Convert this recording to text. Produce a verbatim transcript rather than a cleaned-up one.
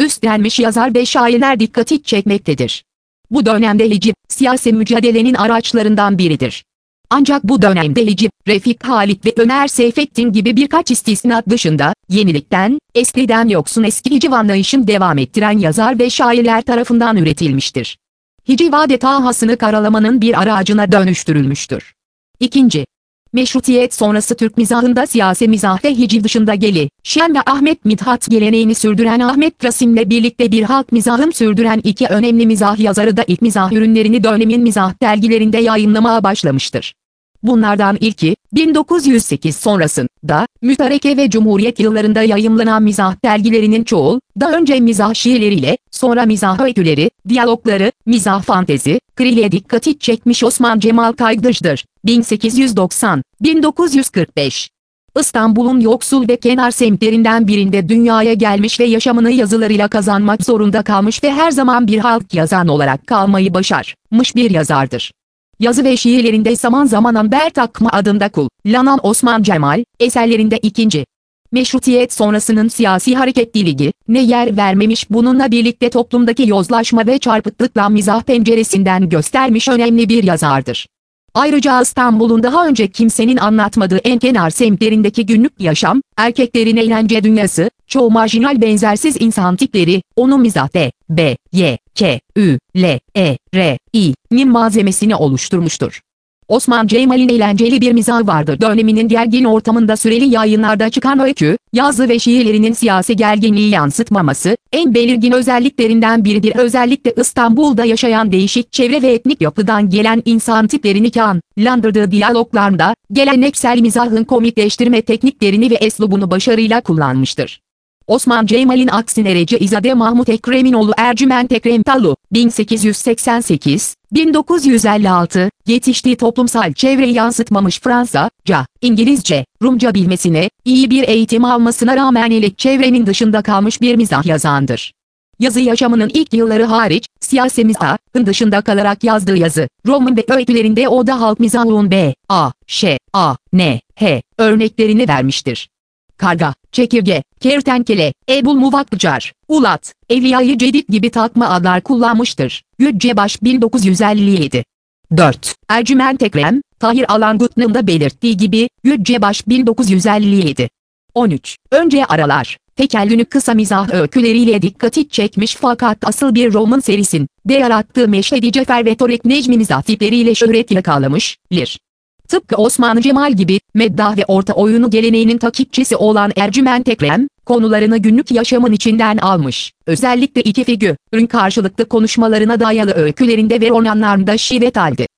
üstlenmiş yazar ve şairler dikkati çekmektedir. Bu dönemde hiciv, siyasi mücadelenin araçlarından biridir. Ancak bu dönemde hiciv, Refik Halit ve Ömer Seyfettin gibi birkaç istisna dışında, yenilikten, eskiden yoksun eski hiciv anlayışını devam ettiren yazar ve şairler tarafından üretilmiştir. Hiciv adeta hasını karalamanın bir aracına dönüştürülmüştür. İkinci. Meşrutiyet sonrası Türk mizahında siyasi mizah ve hiciv dışında Geli, Şen ve Ahmet Mithat geleneğini sürdüren Ahmet Rasim'le birlikte bir halk mizahını sürdüren iki önemli mizah yazarı da ilk mizah ürünlerini dönemin mizah dergilerinde yayımlamaya başlamıştır. Bunlardan ilki, bin dokuz yüz sekiz sonrasında, Mütareke ve Cumhuriyet yıllarında yayımlanan mizah dergilerinin çoğu, daha önce mizah şiirleriyle, sonra mizah öyküleri, diyalogları, mizah fantezi, kriye dikkati çekmiş Osman Cemal Kaygıcı'dır. bin sekiz yüz doksan - bin dokuz yüz kırk beş. İstanbul'un yoksul ve kenar semtlerinden birinde dünyaya gelmiş ve yaşamını yazılarıyla kazanmak zorunda kalmış ve her zaman bir halk yazan olarak kalmayı başarmış bir yazardır. Yazı ve şiirlerinde zaman zaman Amber Takma adında kullanılan Osman Cemal, eserlerinde ikinci. Meşrutiyet sonrasının siyasi hareketliliği ne yer vermemiş, bununla birlikte toplumdaki yozlaşma ve çarpıklıkla mizah penceresinden göstermiş önemli bir yazardır. Ayrıca İstanbul'un daha önce kimsenin anlatmadığı en kenar semtlerindeki günlük yaşam, erkeklerin eğlence dünyası, çoğu marjinal benzersiz insan tipleri, onu mizah D, B, Y, K, Ü, L, E, R, İ'nin malzemesini oluşturmuştur. Osman Cemal'in eğlenceli bir mizahı vardır. Döneminin gergin ortamında süreli yayınlarda çıkan öykü, yazı ve şiirlerinin siyasi gerginliği yansıtmaması, en belirgin özelliklerinden biridir. Özellikle İstanbul'da yaşayan değişik çevre ve etnik yapıdan gelen insan tiplerini canlandırdığı diyaloglarda, geleneksel mizahın komikleştirme tekniklerini ve eslubunu başarıyla kullanmıştır. Osman Cemal'in aksine Recaizade Mahmut Ekrem'in oğlu Ercüment Ekrem Talu, bin sekiz yüz seksen sekiz - bin dokuz yüz elli altı, yetiştiği toplumsal çevreyi yansıtmamış, Fransızca, İngilizce, Rumca bilmesine, iyi bir eğitim almasına rağmen ilk çevrenin dışında kalmış bir mizah yazandır. Yazı yaşamının ilk yılları hariç, siyasi mizahın dışında kalarak yazdığı yazı, roman ve öykülerinde o da halk mizahının B, A, Ş, A, N, H örneklerini vermiştir. Karga, çekirge, kertenkele, Ebul Muvakcar, Ulat, Evliya-i Cedid gibi takma adlar kullanmıştır. Yüccebaş bin dokuz yüz elli yedi. dört. Ercüment Ekrem, Tahir Alangut'un da belirttiği gibi, Yüccebaş bin dokuz yüz elli yedi. on üç. Önce aralar, tekellünü kısa mizah öyküleriyle dikkati çekmiş fakat asıl bir roman serisinde yarattığı Meşhedi Cefer ve Torek Necmi mizah tipleriyle şöhret yakalamıştır. Tıpkı Osman Cemal gibi, meddah ve orta oyunu geleneğinin takipçisi olan Ercüment Ekrem, konularını günlük yaşamın içinden almış, özellikle iki figürün karşılıklı konuşmalarına dayalı öykülerinde ve romanlarında şiddet aldı.